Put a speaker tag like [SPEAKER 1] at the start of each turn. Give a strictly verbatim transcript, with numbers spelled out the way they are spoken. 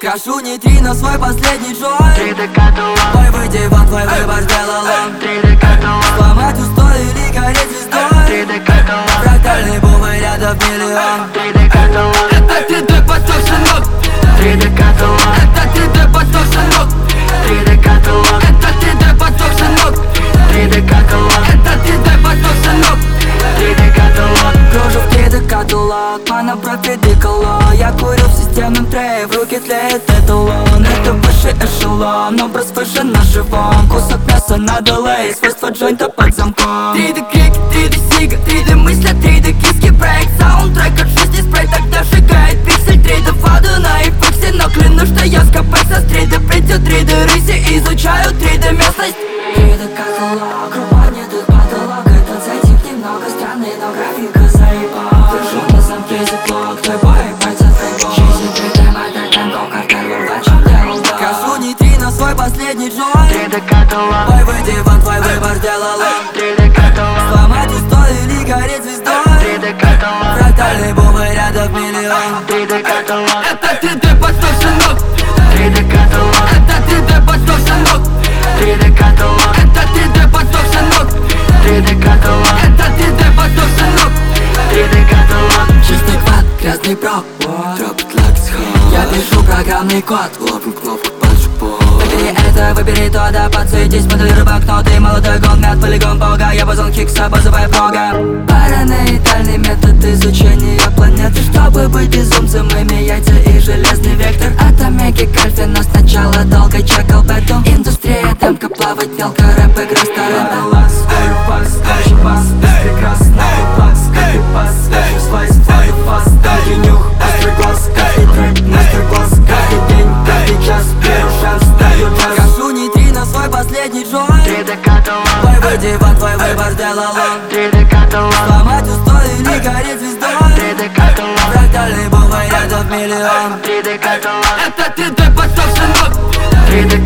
[SPEAKER 1] Крашу нейтрино свой последний джой.
[SPEAKER 2] три дэ каталог.
[SPEAKER 1] Твой выйди вон, твой выбор сделал он.
[SPEAKER 2] три дэ каталог.
[SPEAKER 1] Сломать устой или гореть звездой.
[SPEAKER 2] три дэ каталог.
[SPEAKER 1] Фрактальный бумы рядов миллион.
[SPEAKER 2] три дэ каталог.
[SPEAKER 1] Это три дэ поток, сынок.
[SPEAKER 2] три дэ каталог.
[SPEAKER 1] Это три дэ поток, сынок.
[SPEAKER 2] три дэ каталог.
[SPEAKER 1] Это три дэ поток, сынок.
[SPEAKER 2] три дэ каталог.
[SPEAKER 1] Это три дэ поток, сынок.
[SPEAKER 2] три дэ каталог.
[SPEAKER 1] Кружу в три дэ каталог, мана профидикало. Я курю в системном трее, в руке тлеет эталон. Это высший эшелон, образ выше на живом. Кусок мяса на делей, свойства джойнта под замком. три дэ крики, три дэ сига, три дэ мысли, три дэ киски брейк. Саундтрек от жизни спрей, тогда сжигает пиксель. три дэ фаду на эффексе, но клянусь, что я скопайся. С три дэ придет, три дэ рыси, изучаю три дэ местность. три дэ каталог, рубание тут потолок. Этот зайдик немного странный, но графика заебал. Держу на замке заклок, твой бой, пальцев фейбол. Жизнь три дэ, модель танков, картель, удача делал да. Крашу нейтрино свой последний джой.
[SPEAKER 2] три дэ каталог.
[SPEAKER 1] Твой выйди вон, твой выбор сделал он.
[SPEAKER 2] три дэ каталог.
[SPEAKER 1] Сломать устой или гореть звездой.
[SPEAKER 2] три дэ каталог.
[SPEAKER 1] Фрактальный бумы рядов миллион.
[SPEAKER 2] три дэ каталог.
[SPEAKER 1] Это три дэ поток, сынок.
[SPEAKER 2] три дэ каталог.
[SPEAKER 1] Это три дэ поток, сынок.
[SPEAKER 2] три дэ каталог.
[SPEAKER 1] Это три дэ поток, сынок.
[SPEAKER 2] три дэ каталог.
[SPEAKER 1] Это три дэ поток, сынок.
[SPEAKER 2] три дэ каталог.
[SPEAKER 1] Чистый квад, грязный провод. Дропит лекс ход. Я пишу программный код. Лопну кнопку под жопу. Выбери это, выбери то, да подсуетись. Модель рыбак, но ты молодой гон. Мят полигон бога, я бозон хикса, базовая прога. Параноидальный метод изучения планеты. Чтобы быть безумцем, ими яйца и железный вектор. От омеги к альфе, но сначала долго чекал бету. Индустрия темка, плавать мелко, рэп, игра старая. Скорю пас, очень пас, прекрасный пас. Скорю пас, свежий слайс, твой фас. Дальний нюх, острый глаз, каждый трэп, мастер-класс. Каждый день, каждый час, беру шанс, даю джаз. Крашу нейтрино свой последний джой.
[SPEAKER 2] три дэ каталог.
[SPEAKER 1] Твой выйди вон, твой выбор сделал он.
[SPEAKER 2] три дэ каталог.
[SPEAKER 1] Сломать устой или гореть звездой.
[SPEAKER 2] три дэ каталог.
[SPEAKER 1] Фрактальный бумы рядов миллион.
[SPEAKER 2] три дэ каталог.
[SPEAKER 1] Это три дэ поток, сынок.
[SPEAKER 2] три дэ